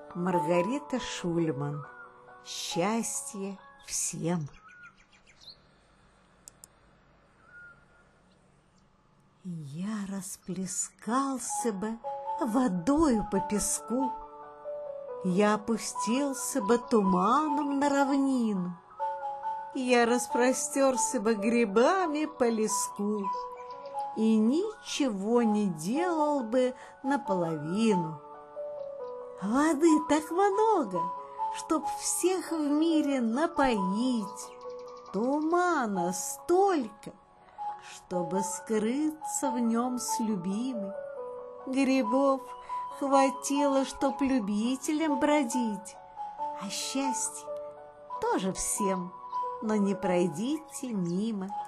Маргарита Шульман. Счастье всем. Я расплескался бы водою по песку, я опустился бы туманом на равнину, я распростерся бы грибами по леску и ничего не делал бы наполовину. Воды так много, чтоб всех в мире напоить, тумана столько, чтобы скрыться в нем с любимой. Грибов хватило, чтоб любителям бродить, а счастье тоже всем, но не пройдите мимо.